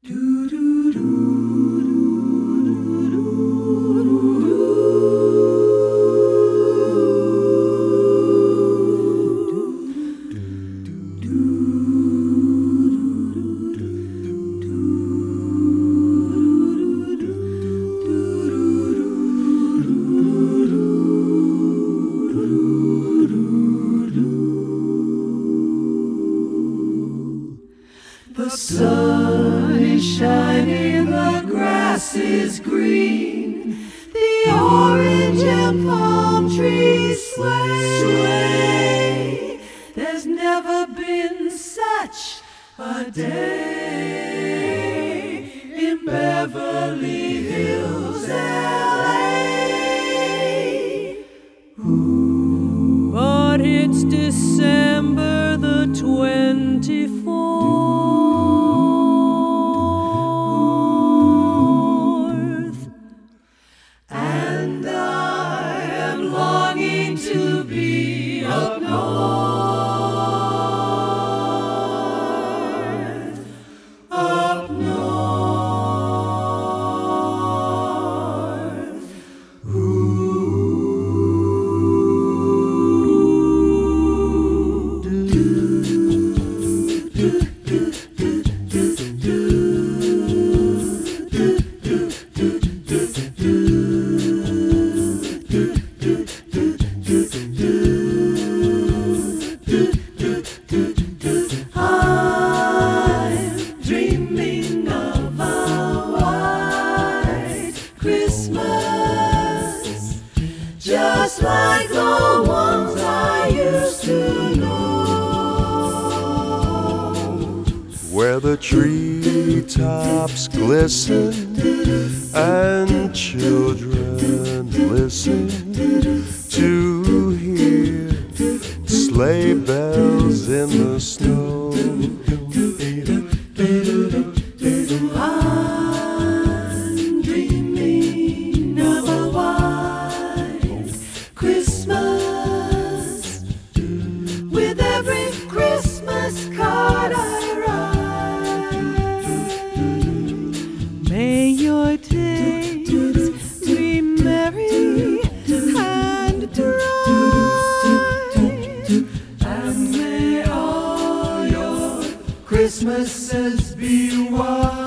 The sun is shining, the grass is green, the orange and palm trees sway. There's never been such a day in Beverly Hills, LA. But it's December the 24th. To be up north, up north. I'm dreaming of a white Christmas, just like the ones I used to know, where the treetops glisten and children listen to hear sleigh bells in the snow. I'm dreaming of a white Christmas, with every Christmas card I write. May your days be merry and bright, and may all your Christmases be white.